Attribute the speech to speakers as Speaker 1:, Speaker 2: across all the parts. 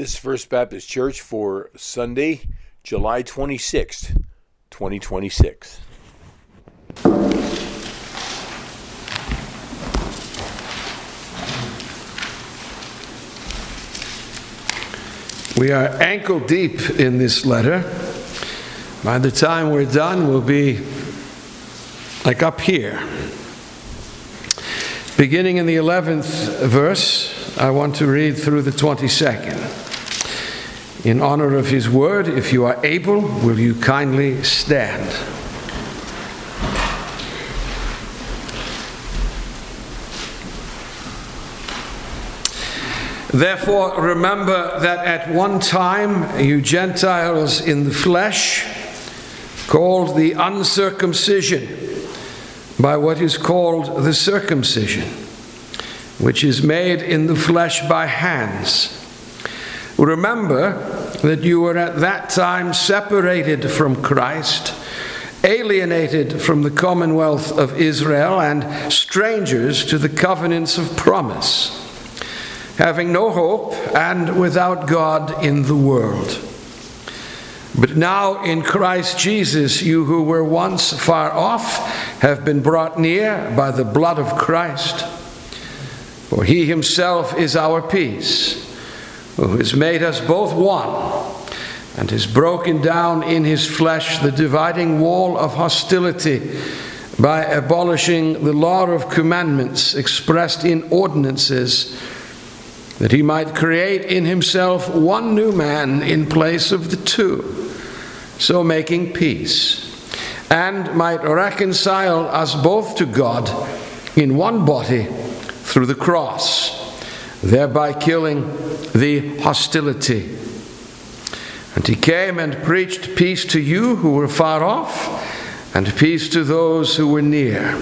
Speaker 1: This is First Baptist Church for Sunday, July 26th, 2026.
Speaker 2: We are ankle deep in this letter. By the time we're done, we'll be like up here. Beginning in the 11th verse, I want to read through the 22nd. In honor of His word, if you are able, will you kindly stand? Therefore, remember that at one time you Gentiles in the flesh, called the uncircumcision by what is called the circumcision, which is made in the flesh by hands. Remember that you were at that time separated from Christ, alienated from the commonwealth of Israel, and strangers to the covenants of promise, having no hope and without God in the world. But now in Christ Jesus, you who were once far off have been brought near by the blood of Christ. For He Himself is our peace, who has made us both one, and has broken down in His flesh the dividing wall of hostility by abolishing the law of commandments expressed in ordinances, that He might create in Himself one new man in place of the two, so making peace, and might reconcile us both to God in one body through the cross, thereby killing the hostility. And He came and preached peace to you who were far off, and peace to those who were near.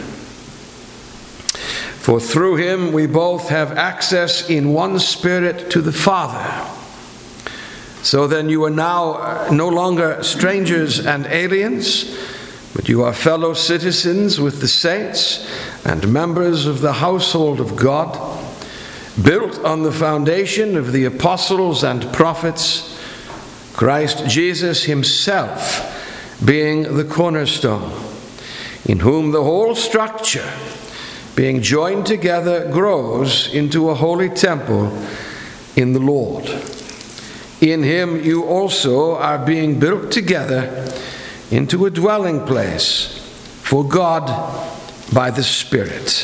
Speaker 2: For through Him we both have access in one Spirit to the Father. So then you are now no longer strangers and aliens, but you are fellow citizens with the saints and members of the household of God, built on the foundation of the apostles and prophets, Christ Jesus Himself being the cornerstone, in whom the whole structure, being joined together, grows into a holy temple in the Lord. In Him you also are being built together into a dwelling place for God by the Spirit.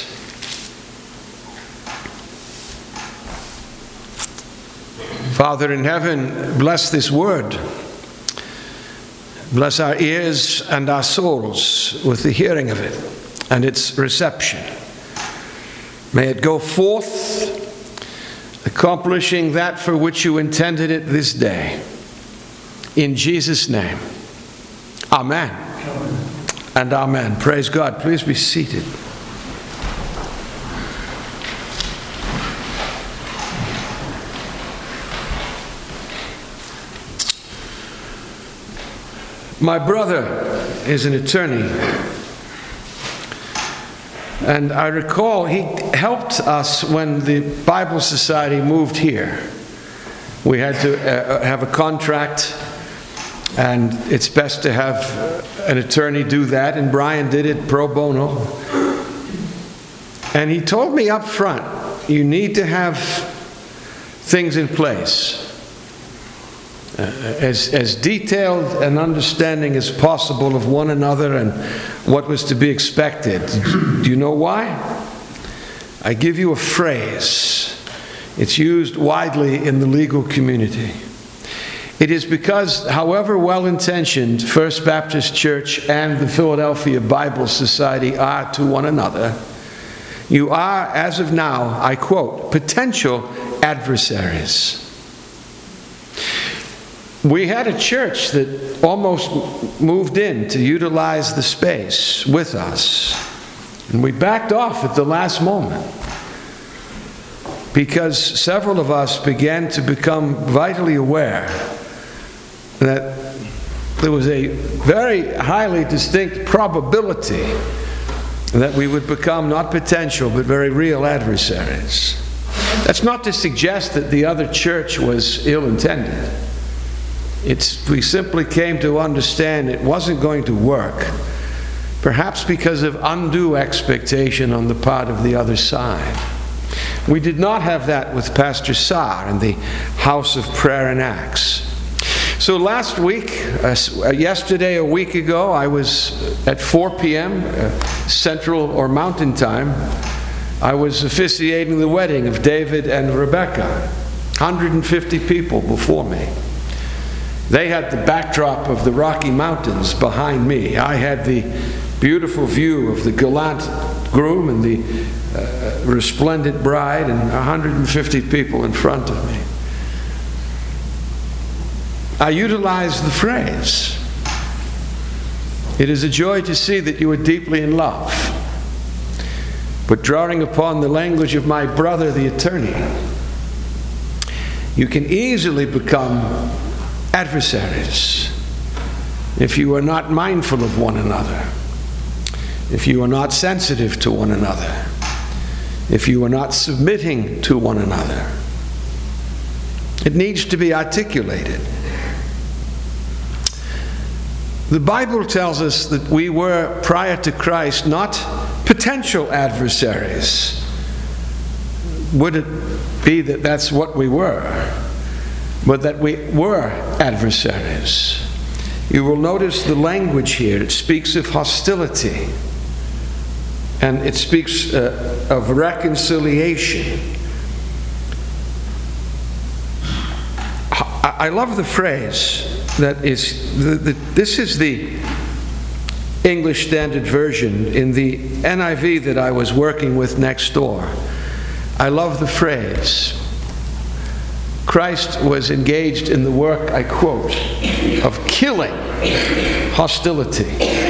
Speaker 2: Father in heaven, bless this word. Bless our ears and our souls with the hearing of it and its reception. May it go forth, accomplishing that for which you intended it this day. In Jesus' name, amen. And amen. Praise God. Please be seated. My brother is an attorney, and I recall he helped us when the Bible Society moved here. We had to have a contract, and it's best to have an attorney do that, and Brian did it pro bono. And he told me up front, you need to have things in place. As detailed an understanding as possible of one another and what was to be expected. Do you know why? I give you a phrase. It's used widely in the legal community. It is because, however well-intentioned First Baptist Church and the Philadelphia Bible Society are to one another, you are, as of now, I quote, potential adversaries. We had a church that almost moved in to utilize the space with us. And we backed off at the last moment because several of us began to become vitally aware that there was a very highly distinct probability that we would become not potential but very real adversaries. That's not to suggest that the other church was ill-intended. We simply came to understand it wasn't going to work, perhaps because of undue expectation on the part of the other side. We did not have that with Pastor Saar in the House of Prayer and Acts. So last week, yesterday, a week ago, I was at 4 p.m. Central or Mountain Time. I was officiating the wedding of David and Rebecca. 150 people before me. They had the backdrop of the Rocky Mountains behind me. I had the beautiful view of the gallant groom and the resplendent bride, and 150 people in front of me. I utilized the phrase, "It is a joy to see that you are deeply in love." But drawing upon the language of my brother, the attorney, you can easily become adversaries if you are not mindful of one another, if you are not sensitive to one another, if you are not submitting to one another. It needs to be articulated. The Bible tells us that we were, prior to Christ, not potential adversaries. Would it be that that's what we were? But that we were adversaries. You will notice the language here. It speaks of hostility. And it speaks of reconciliation. I love the phrase that is, this is the English Standard Version. In the NIV that I was working with next door, I love the phrase, Christ was engaged in the work, I quote, of killing hostility.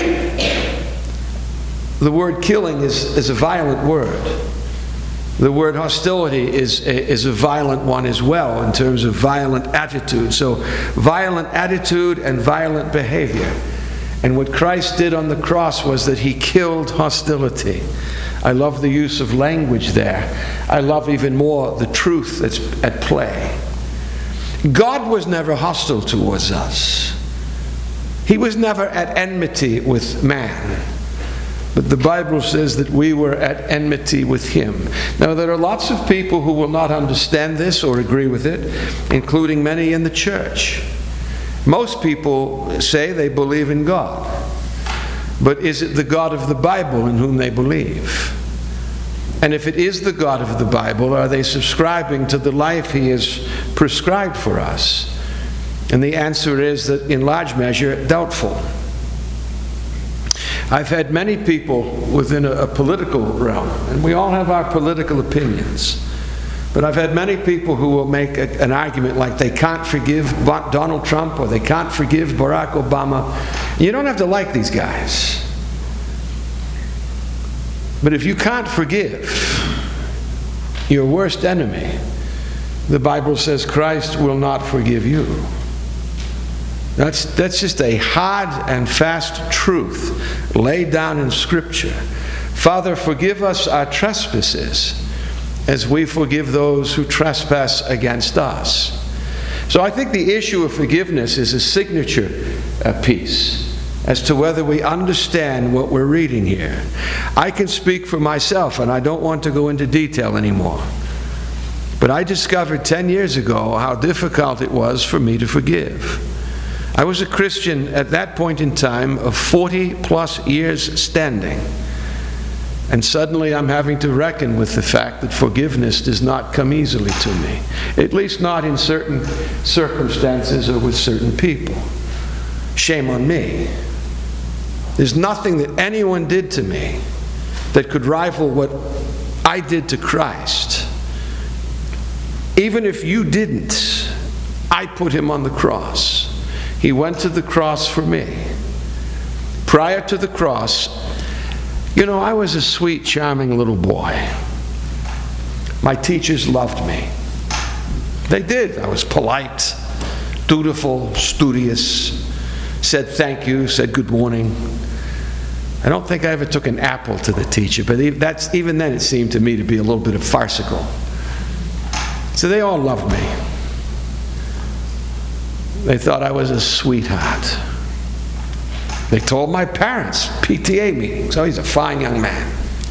Speaker 2: The word killing is a violent word. The word hostility is a violent one as well, in terms of violent attitude. So violent attitude and violent behavior. And what Christ did on the cross was that he killed hostility. I love the use of language there. I love even more the truth that's at play. God was never hostile towards us. He was never at enmity with man. But the Bible says that we were at enmity with him. Now, there are lots of people who will not understand this or agree with it, including many in the church. Most people say they believe in God. But is it the God of the Bible in whom they believe? And if it is the God of the Bible, are they subscribing to the life he has prescribed for us? And the answer is that in large measure, doubtful. I've had many people within a political realm, and we all have our political opinions, but I've had many people who will make an argument like they can't forgive Donald Trump or they can't forgive Barack Obama. You don't have to like these guys. But if you can't forgive your worst enemy, the Bible says Christ will not forgive you. That's just a hard and fast truth laid down in Scripture. Father, forgive us our trespasses as we forgive those who trespass against us. So I think the issue of forgiveness is a signature piece as to whether we understand what we're reading here. I can speak for myself, and I don't want to go into detail anymore. But I discovered 10 years ago how difficult it was for me to forgive. I was a Christian at that point in time of 40 plus years standing. And suddenly I'm having to reckon with the fact that forgiveness does not come easily to me. At least not in certain circumstances or with certain people. Shame on me. There's nothing that anyone did to me that could rival what I did to Christ. Even if you didn't, I put him on the cross. He went to the cross for me. Prior to the cross, I was a sweet, charming little boy. My teachers loved me. They did. I was polite, dutiful, studious, said thank you, said good morning. I don't think I ever took an apple to the teacher, but even then it seemed to me to be a little bit of farcical. So they all loved me. They thought I was a sweetheart. They told my parents, PTA meetings, oh, he's a fine young man.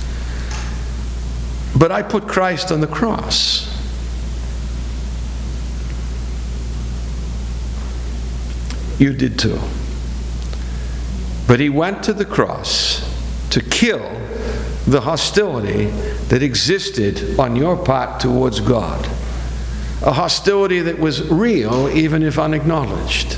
Speaker 2: But I put Christ on the cross. You did too. But he went to the cross to kill the hostility that existed on your part towards God. A hostility that was real, even if unacknowledged.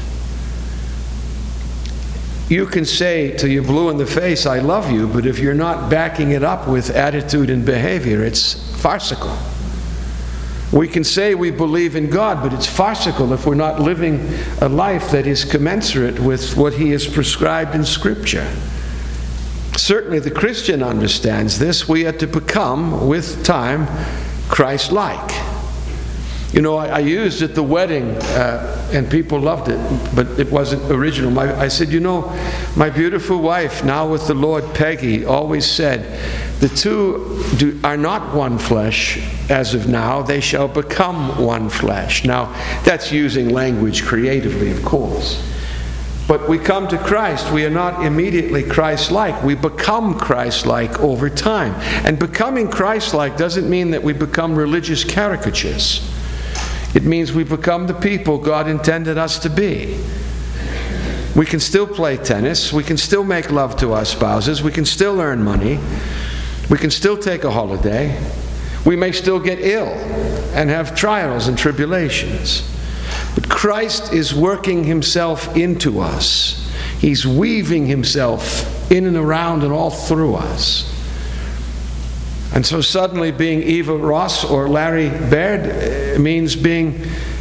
Speaker 2: You can say till you're blue in the face, I love you, but if you're not backing it up with attitude and behavior, it's farcical. We can say we believe in God, but it's farcical if we're not living a life that is commensurate with what He has prescribed in Scripture. Certainly the Christian understands this. We are to become, with time, Christ-like. You know, I used at the wedding, and people loved it, but it wasn't original. I said, you know, my beautiful wife, now with the Lord, Peggy, always said, the two are not one flesh as of now, they shall become one flesh. Now, that's using language creatively, of course. But we come to Christ, we are not immediately Christ-like. We become Christ-like over time. And becoming Christ-like doesn't mean that we become religious caricatures. It means we become the people God intended us to be. We can still play tennis. We can still make love to our spouses. We can still earn money. We can still take a holiday. We may still get ill and have trials and tribulations. But Christ is working Himself into us. He's weaving Himself in and around and all through us. And so suddenly being Eva Ross or Larry Baird means being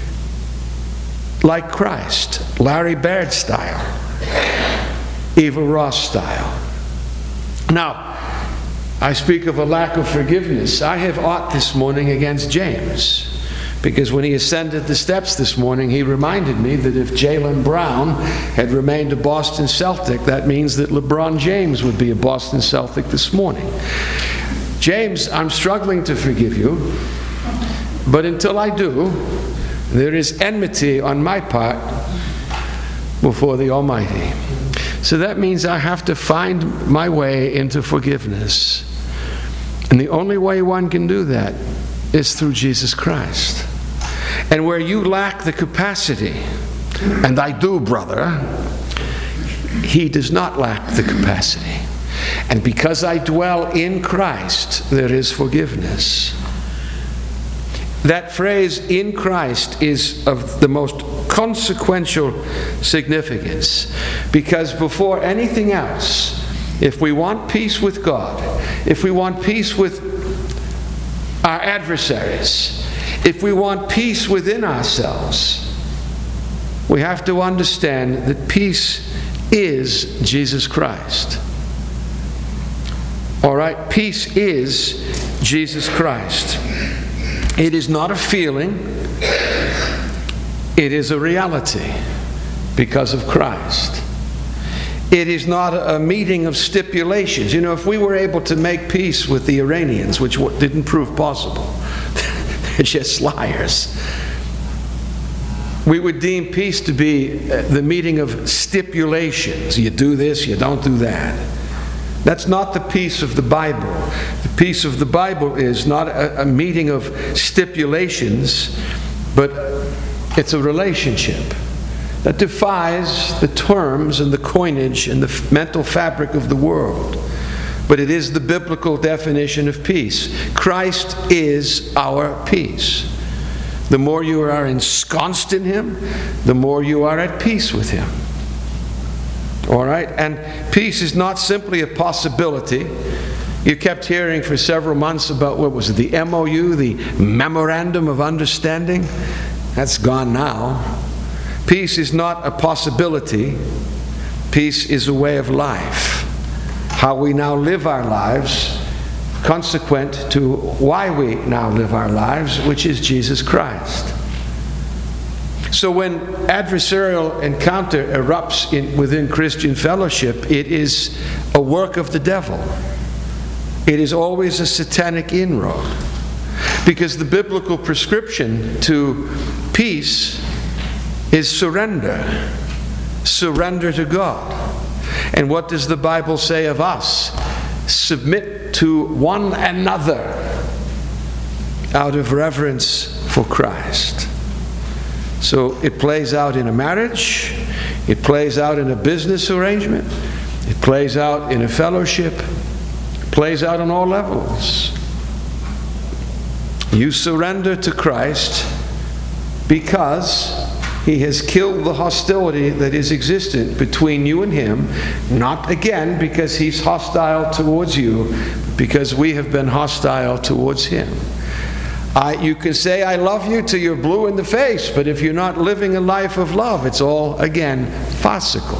Speaker 2: like Christ. Larry Baird style. Eva Ross style. Now, I speak of a lack of forgiveness. I have aught this morning against James. Because when he ascended the steps this morning, he reminded me that if Jaylen Brown had remained a Boston Celtic, that means that LeBron James would be a Boston Celtic this morning. James, I'm struggling to forgive you, but until I do, there is enmity on my part before the Almighty. So that means I have to find my way into forgiveness. And the only way one can do that is through Jesus Christ. And where you lack the capacity, and I do, brother, He does not lack the capacity. And because I dwell in Christ, there is forgiveness. That phrase, in Christ, is of the most consequential significance. Because before anything else, if we want peace with God, if we want peace with our adversaries, if we want peace within ourselves, we have to understand that peace is Jesus Christ. All right? Peace is Jesus Christ. It is not a feeling. It is a reality because of Christ. It is not a meeting of stipulations. You know, if we were able to make peace with the Iranians, which didn't prove possible, they're just liars, we would deem peace to be the meeting of stipulations. You do this, you don't do that. That's not the peace of the Bible. The peace of the Bible is not a meeting of stipulations, but it's a relationship that defies the terms and the coinage and the mental fabric of the world. But it is the biblical definition of peace. Christ is our peace. The more you are ensconced in Him, the more you are at peace with Him. All right? And peace is not simply a possibility. You kept hearing for several months about, what was it, the MOU, the Memorandum of Understanding? That's gone now. Peace is not a possibility. Peace is a way of life. How we now live our lives, consequent to why we now live our lives, which is Jesus Christ. So when adversarial encounter erupts within Christian fellowship, it is a work of the devil. It is always a satanic inroad. Because the biblical prescription to peace is surrender. Surrender to God. And what does the Bible say of us? Submit to one another out of reverence for Christ. So it plays out in a marriage, it plays out in a business arrangement, it plays out in a fellowship, it plays out on all levels. You surrender to Christ because He has killed the hostility that is existent between you and Him, not again because He's hostile towards you, but because we have been hostile towards Him. You can say, I love you till you're blue in the face, but if you're not living a life of love, it's all, again, farcical.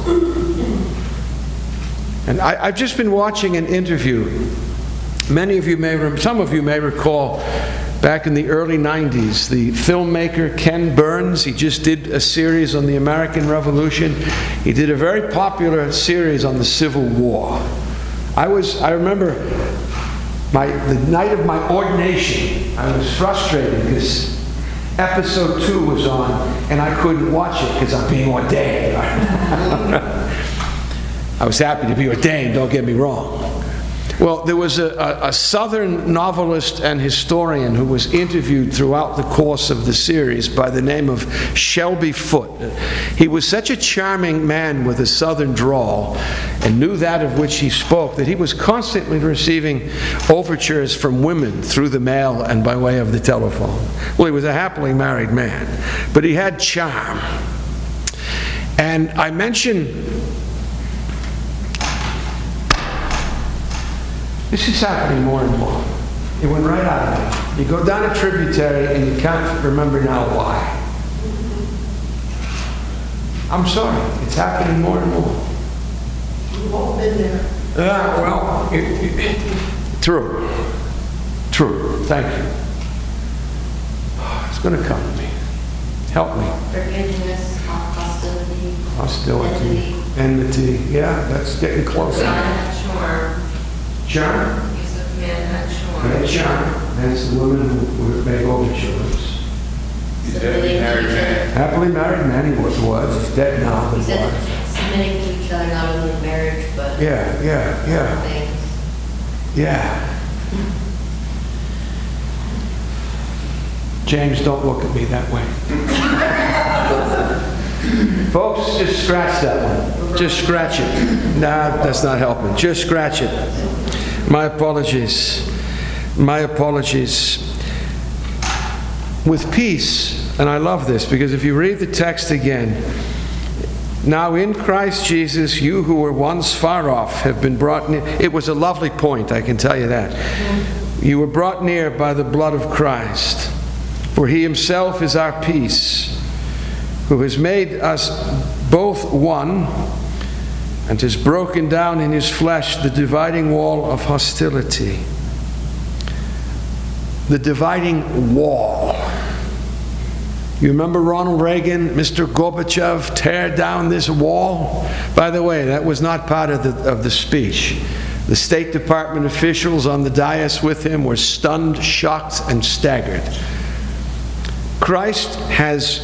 Speaker 2: And I've just been watching an interview. Many of you some of you may recall, back in the early 90s, the filmmaker Ken Burns, he just did a series on the American Revolution. He did a very popular series on the Civil War. I remember the night of my ordination, I was frustrated because episode 2 was on and I couldn't watch it because I'm being ordained. I was happy to be ordained, don't get me wrong. Well, there was a Southern novelist and historian who was interviewed throughout the course of the series by the name of Shelby Foote. He was such a charming man with a Southern drawl and knew that of which he spoke that he was constantly receiving overtures from women through the mail and by way of the telephone. Well, he was a happily married man, but he had charm. And I mentioned... This is happening more and more. It went right out of me. You go down a tributary and you can't remember now why. I'm sorry. It's happening more and more.
Speaker 3: We've all been there.
Speaker 2: True. True. Thank you. It's going to come to me. Help me.
Speaker 3: Forgiveness, hostility.
Speaker 2: Hostility. Enmity. Yeah, that's getting closer. Charm.
Speaker 3: Use of man,
Speaker 2: Yeah, charm. That's the woman who made overtures. Happily married man, he was. He's dead now.
Speaker 3: He said submitting to each other, not only in marriage, but
Speaker 2: Yeah.
Speaker 3: things.
Speaker 2: Yeah. James, don't look at me that way. Folks, just scratch that one. Just scratch it. Nah, that's not helping. Just scratch it. My apologies. My apologies. With peace, and I love this because if you read the text again, now in Christ Jesus, you who were once far off have been brought near. It was a lovely point, I can tell you that. You were brought near by the blood of Christ, for He Himself is our peace, who has made us both one and has broken down in His flesh the dividing wall of hostility. The dividing wall. You remember Ronald Reagan, Mr. Gorbachev, tear down this wall? By the way, that was not part of the speech. The State Department officials on the dais with him were stunned, shocked, and staggered. Christ has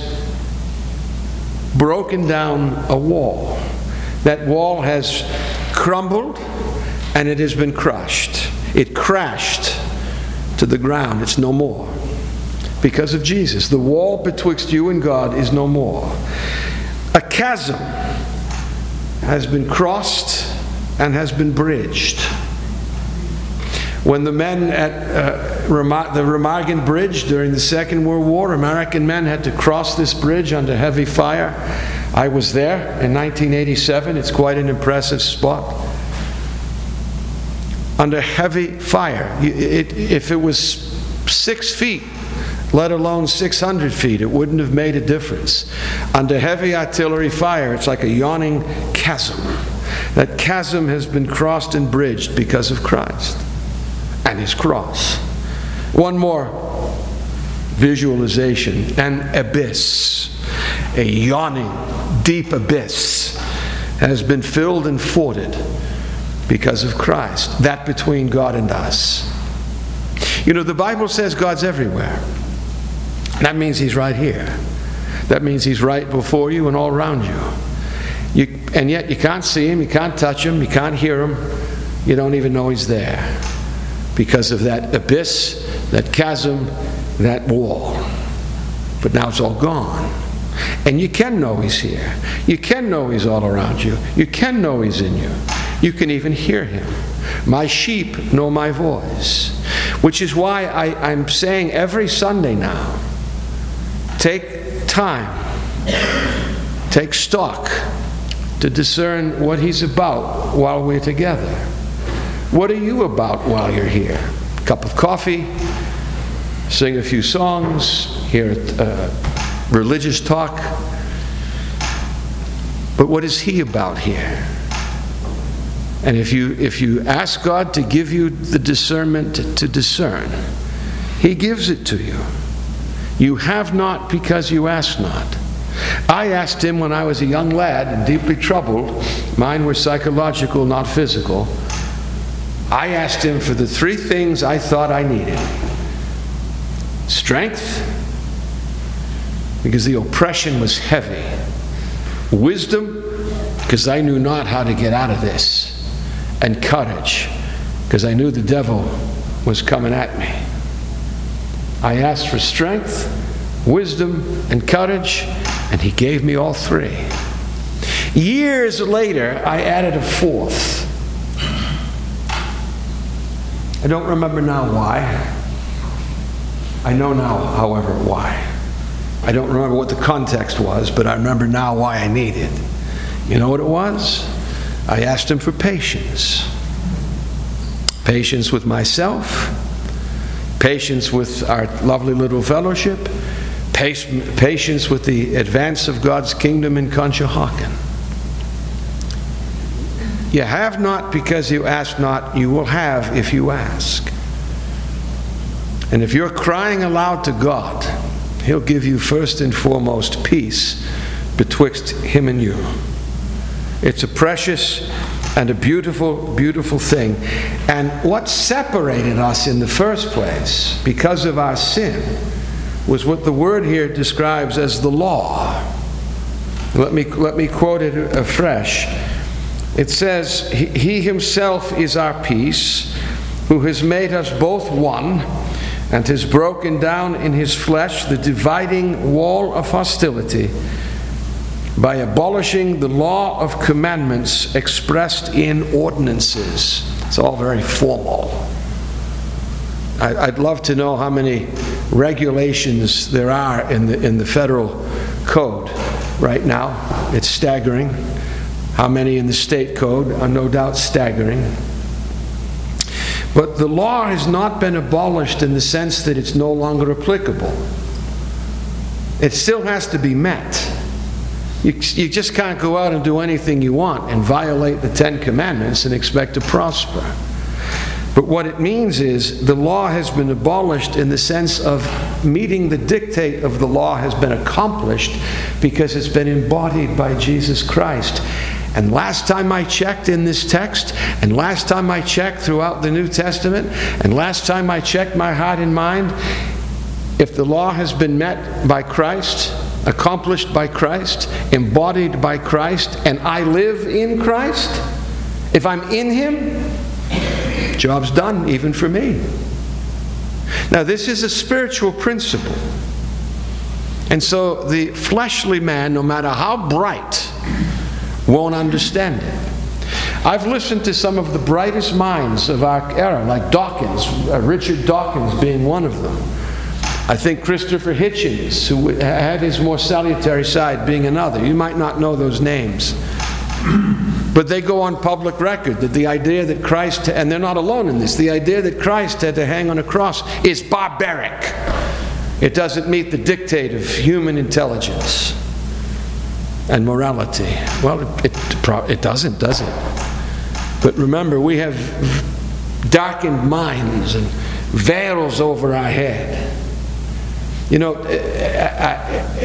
Speaker 2: broken down a wall. That wall has crumbled and it has been crushed. It crashed to the ground. It's no more. Because of Jesus. The wall betwixt you and God is no more. A chasm has been crossed and has been bridged. When the men at the Remagen Bridge during the Second World War, American men had to cross this bridge under heavy fire. I was there in 1987. It's quite an impressive spot. Under heavy fire. If it was 6 feet, let alone 600 feet, it wouldn't have made a difference. Under heavy artillery fire, it's like a yawning chasm. That chasm has been crossed and bridged because of Christ and His cross. One more visualization. An abyss. A yawning, deep abyss has been filled and forded because of Christ. That between God and us. You know, the Bible says God's everywhere. That means He's right here. That means He's right before you and all around you. And yet you can't see Him, you can't touch Him, you can't hear Him. You don't even know He's there because of that abyss, that chasm, that wall. But now it's all gone. And you can know He's here. You can know He's all around you. You can know He's in you. You can even hear Him. My sheep know my voice. Which is why I'm saying every Sunday now, take time, take stock to discern what He's about while we're together. What are you about while you're here? A cup of coffee, sing a few songs, hear religious talk. But what is He about here? And if you ask God to give you the discernment to discern, He gives it to you. You have not because you ask not. I asked Him when I was a young lad and deeply troubled. Mine were psychological, not physical. I asked Him for the 3 things I thought I needed. Strength, because the oppression was heavy. Wisdom, because I knew not how to get out of this. And courage, because I knew the devil was coming at me. I asked for strength, wisdom, and courage, and He gave me all 3. Years later, I added a 4th. I don't remember now why. I know now, however, why. I don't remember what the context was, but I remember now why I need it. You know what it was? I asked Him for patience. Patience with myself, patience with our lovely little fellowship, patience with the advance of God's kingdom in Conshohocken. You have not because you ask not, you will have if you ask. And if you're crying aloud to God, He'll give you first and foremost peace betwixt Him and you. It's a precious and a beautiful, beautiful thing. And what separated us in the first place, because of our sin, was what the word here describes as the law. Let me quote it afresh. It says, He Himself is our peace, who has made us both one, and has broken down in His flesh the dividing wall of hostility, by abolishing the law of commandments expressed in ordinances. It's all very formal. I'd love to know how many regulations there are in the federal code right now. It's staggering. How many in the state code are no doubt staggering. But the law has not been abolished in the sense that it's no longer applicable. It still has to be met. You just can't go out and do anything you want and violate the 10 Commandments and expect to prosper. But what it means is the law has been abolished in the sense of meeting the dictate of the law has been accomplished because it's been embodied by Jesus Christ. And last time I checked in this text, and last time I checked throughout the New Testament, and last time I checked my heart and mind, if the law has been met by Christ, accomplished by Christ, embodied by Christ, and I live in Christ, if I'm in Him, job's done, even for me. Now, this is a spiritual principle. And so the fleshly man, no matter how bright, won't understand it. I've listened to some of the brightest minds of our era, like Dawkins, Richard Dawkins being one of them. I think Christopher Hitchens, who had his more salutary side, being another. You might not know those names. But they go on public record that the idea that Christ, and they're not alone in this, the idea that Christ had to hang on a cross is barbaric. It doesn't meet the dictate of human intelligence and morality. Well, it doesn't, does it? But remember, we have darkened minds and veils over our head. You know,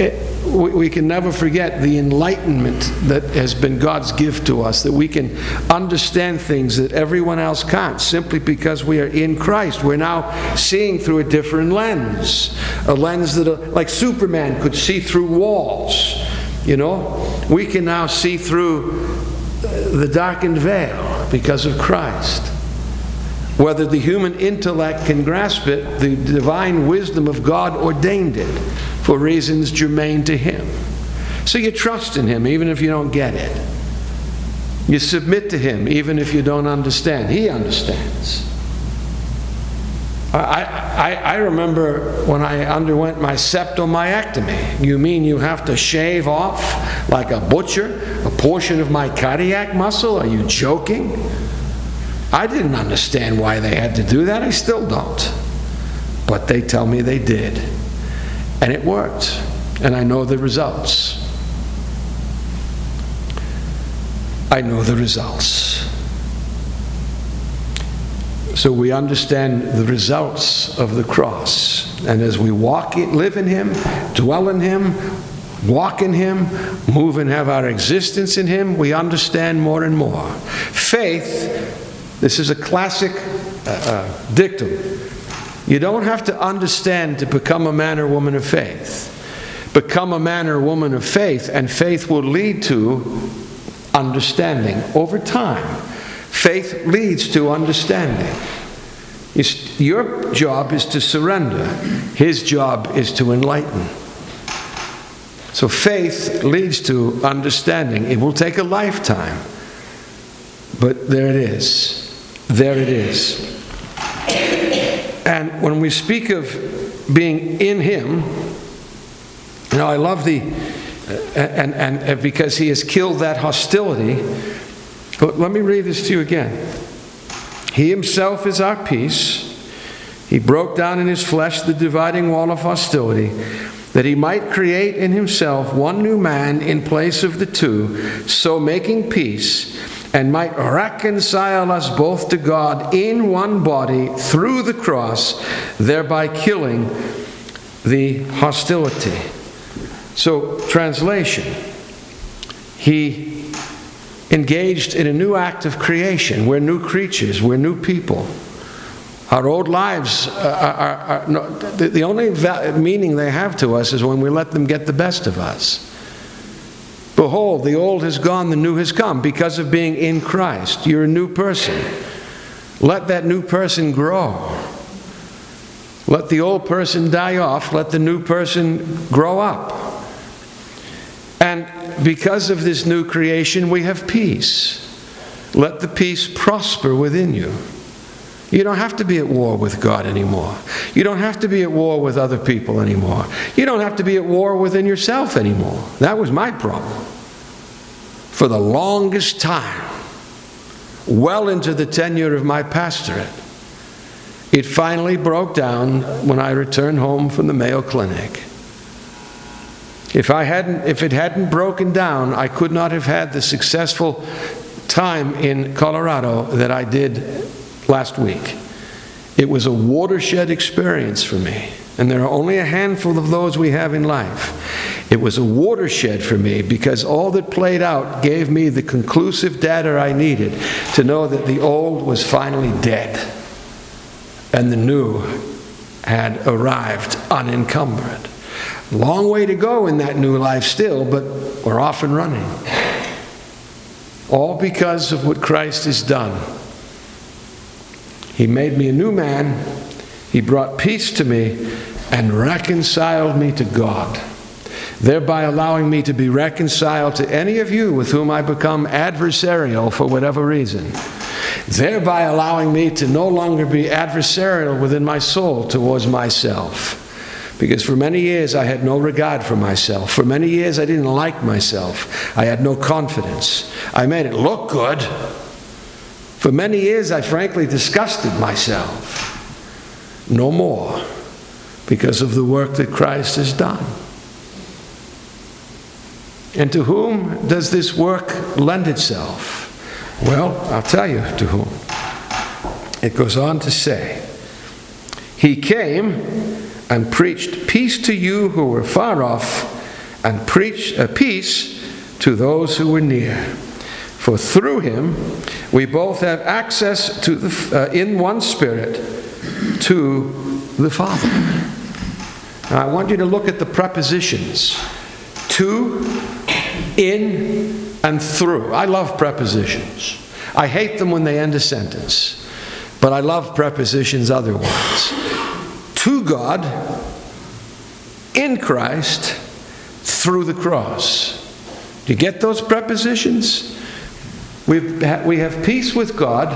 Speaker 2: we can never forget the enlightenment that has been God's gift to us, that we can understand things that everyone else can't, simply because we are in Christ. We're now seeing through a different lens, a lens that, like Superman could see through walls. We can now see through the darkened veil because of Christ. Whether the human intellect can grasp it, the divine wisdom of God ordained it for reasons germane to Him. So you trust in Him even if you don't get it. You submit to Him even if you don't understand. He understands. I remember when I underwent my septomyectomy. You mean you have to shave off, like a butcher, a portion of my cardiac muscle? Are you joking? I didn't understand why they had to do that. I still don't. But they tell me they did. And it worked. And I know the results. I know the results. So we understand the results of the cross. And as we live in Him, dwell in Him, walk in Him, move and have our existence in Him, we understand more and more. Faith, this is a classic dictum. You don't have to understand to become a man or woman of faith. Become a man or woman of faith, and faith will lead to understanding over time. Faith leads to understanding. Your job is to surrender. His job is to enlighten. So faith leads to understanding. It will take a lifetime. But there it is. There it is. And when we speak of being in Him, I love and because He has killed that hostility. But let me read this to you again. He Himself is our peace. He broke down in His flesh the dividing wall of hostility, that He might create in Himself one new man in place of the two, so making peace, and might reconcile us both to God in one body through the cross, thereby killing the hostility. So, translation. He engaged in a new act of creation. We're new creatures. We're new people. Our old lives the only meaning they have to us is when we let them get the best of us. Behold, the old has gone, the new has come, because of being in Christ. You're a new person. Let that new person grow. Let the old person die off. Let the new person grow up. And because of this new creation, we have peace. Let the peace prosper within you. You don't have to be at war with God anymore. You don't have to be at war with other people anymore. You don't have to be at war within yourself anymore. That was my problem. For the longest time, well into the tenure of my pastorate, it finally broke down when I returned home from the Mayo Clinic. If it hadn't broken down, I could not have had the successful time in Colorado that I did last week. It was a watershed experience for me, and there are only a handful of those we have in life. It was a watershed for me because all that played out gave me the conclusive data I needed to know that the old was finally dead and the new had arrived unencumbered. Long way to go in that new life still, but we're off and running. All because of what Christ has done. He made me a new man. He brought peace to me and reconciled me to God, thereby allowing me to be reconciled to any of you with whom I become adversarial for whatever reason, thereby allowing me to no longer be adversarial within my soul towards myself. Because for many years I had no regard for myself. For many years I didn't like myself. I had no confidence. I made it look good. For many years I frankly disgusted myself. No more, because of the work that Christ has done. And to whom does this work lend itself? Well, I'll tell you to whom. It goes on to say, He came and preached peace to you who were far off, and preach peace to those who were near. For through him we both have access to in one Spirit to the Father. Now, I want you to look at the prepositions. To, in, and through. I love prepositions. I hate them when they end a sentence, but I love prepositions otherwise. To God, in Christ, through the cross. Do you get those prepositions? We have peace with God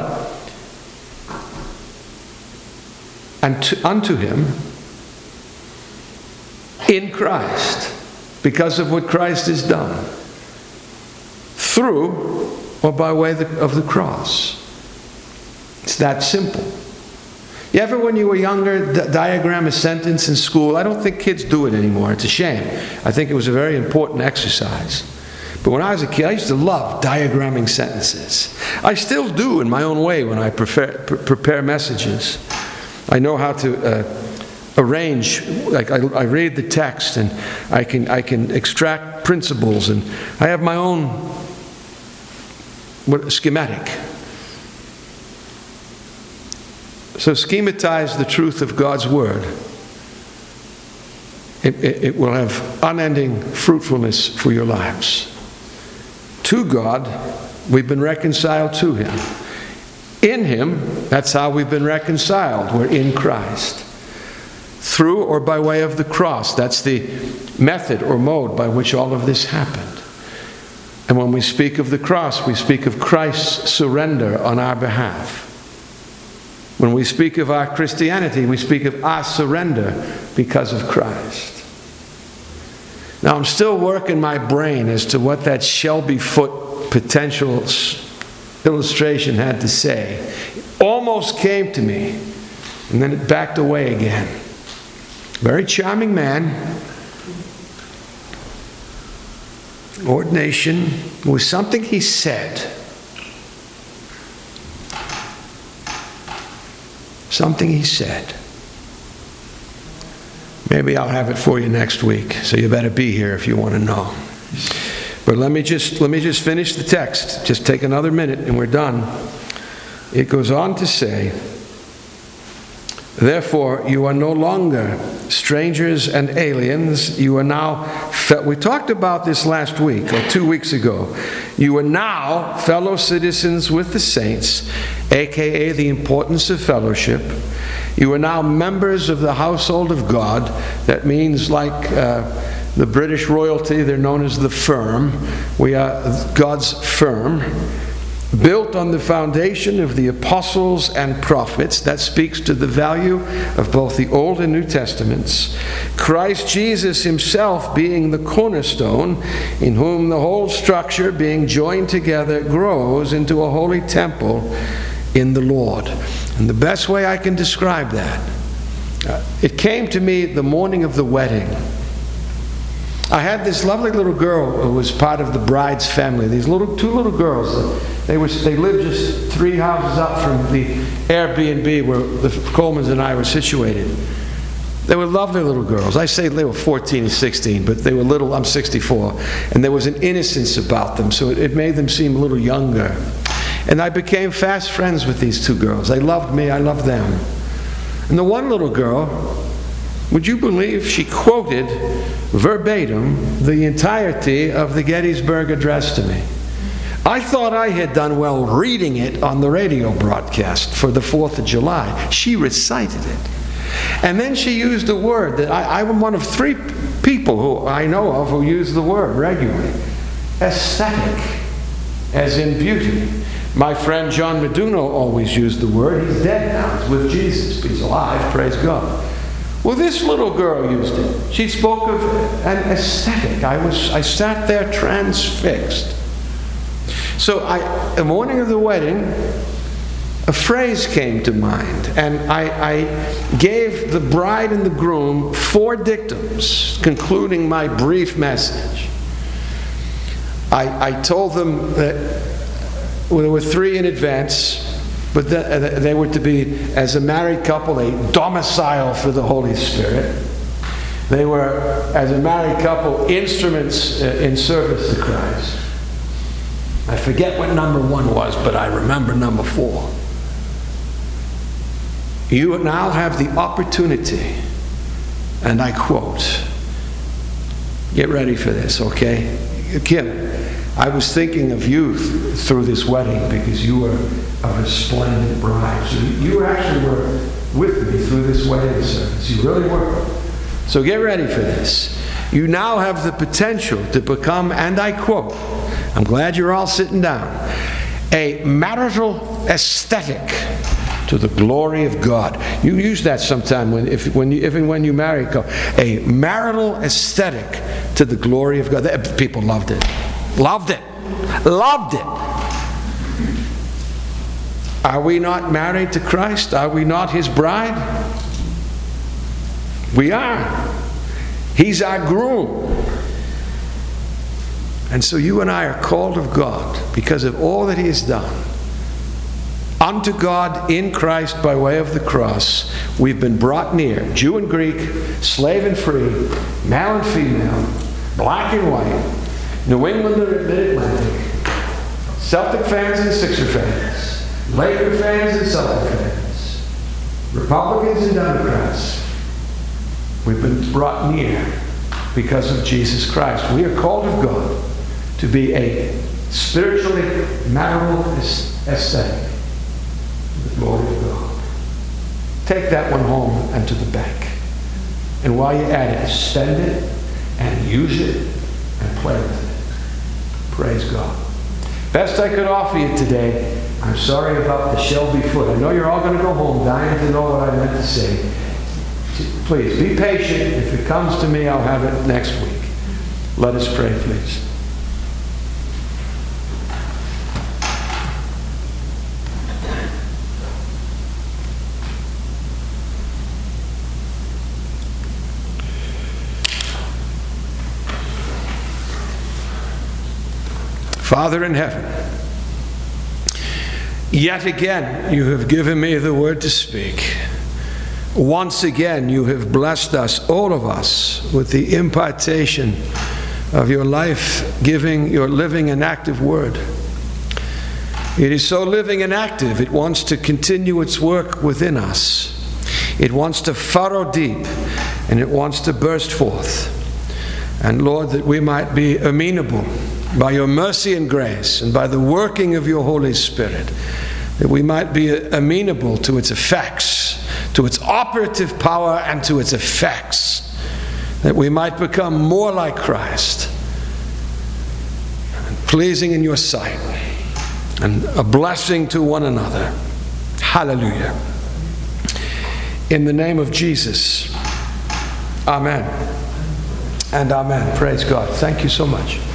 Speaker 2: and unto him in Christ, because of what Christ has done, through or by way of the cross. It's that simple. You ever, when you were younger, diagram a sentence in school? I don't think kids do it anymore. It's a shame. I think it was a very important exercise. But when I was a kid, I used to love diagramming sentences. I still do in my own way when I prepare messages. I know how to arrange, like I read the text and I can extract principles, and I have my own schematic. So schematize the truth of God's Word. It will have unending fruitfulness for your lives. To God, we've been reconciled to him. In him, that's how we've been reconciled. We're in Christ. Through or by way of the cross, that's the method or mode by which all of this happened. And when we speak of the cross, we speak of Christ's surrender on our behalf. When we speak of our Christianity, we speak of our surrender because of Christ. Now, I'm still working my brain as to what that Shelby Foote potential illustration had to say. It almost came to me, and then it backed away again. Very charming man. Ordination was something he said. Something he said. Maybe I'll have it for you next week, so you better be here if you want to know. But let me just finish the text. Just take another minute and we're done. It goes on to say, therefore you are no longer strangers and aliens. You are now, we talked about this last week or 2 weeks ago. You are now fellow citizens with the saints, aka the importance of fellowship. You are now members of the household of God. That means, like the British royalty, they're known as the firm. We are God's firm, built on the foundation of the apostles and prophets. That speaks to the value of both the Old and New Testaments. Christ Jesus himself being the cornerstone, in whom the whole structure, being joined together, grows into a holy temple in the Lord. And the best way I can describe that, it came to me the morning of the wedding. I had this lovely little girl who was part of the bride's family. These two little girls. They lived just 3 houses up from the Airbnb where the Colemans and I were situated. They were lovely little girls. I say they were 14 and 16, but they were little. I'm 64. And there was an innocence about them, so it made them seem a little younger. And I became fast friends with these 2 girls. They loved me, I loved them. And the one little girl, would you believe she quoted verbatim the entirety of the Gettysburg Address to me? I thought I had done well reading it on the radio broadcast for the 4th of July. She recited it. And then she used a word that I'm one of 3 people who I know of who use the word regularly. Aesthetic, as in beauty. My friend John Meduno always used the word. He's dead now. He's with Jesus. He's alive. Praise God. Well, this little girl used it. She spoke of an aesthetic. I sat there transfixed. So the morning of the wedding, a phrase came to mind, and I gave the bride and the groom 4 dictums, concluding my brief message. I told them that there were 3 in advance, but they were to be, as a married couple, a domicile for the Holy Spirit. They were, as a married couple, instruments in service to Christ. I forget what number 1 was, but I remember number 4. You now have the opportunity, and I quote, get ready for this, okay? Kim, I was thinking of you through this wedding because you were a resplendent bride. So you actually were with me through this wedding service. You really were. So get ready for this. You now have the potential to become, and I quote, I'm glad you're all sitting down, a marital aesthetic to the glory of God. You use that sometime when you marry. A marital aesthetic to the glory of God. People loved it. Loved it. Loved it. Are we not married to Christ? Are we not His bride? We are. He's our groom. And so you and I are called of God because of all that He has done. Unto God in Christ by way of the cross, we've been brought near. Jew and Greek, slave and free, male and female, black and white, New Englander and Mid-Atlantic, Celtic fans and Sixer fans, Laker fans and Celtic fans, Republicans and Democrats. We've been brought near because of Jesus Christ. We are called of God to be a spiritually marital aesthetic to the glory of God. Take that one home and to the bank. And while you're at it, spend it and use it and play with it. Praise God. Best I could offer you today. I'm sorry about the Shelby foot. I know you're all going to go home dying to know what I meant to say. Please, be patient. If it comes to me, I'll have it next week. Let us pray, please. Father in heaven, yet again you have given me the word to speak. Once again you have blessed us, all of us, with the impartation of your life-giving, your living and active word. It is so living and active, it wants to continue its work within us. It wants to furrow deep, and it wants to burst forth. And Lord, that we might be amenable by your mercy and grace and by the working of your Holy Spirit, that we might be amenable to its effects, to its operative power and to its effects, that we might become more like Christ, and pleasing in your sight, and a blessing to one another. Hallelujah. In the name of Jesus, amen and amen. Praise God. Thank you so much.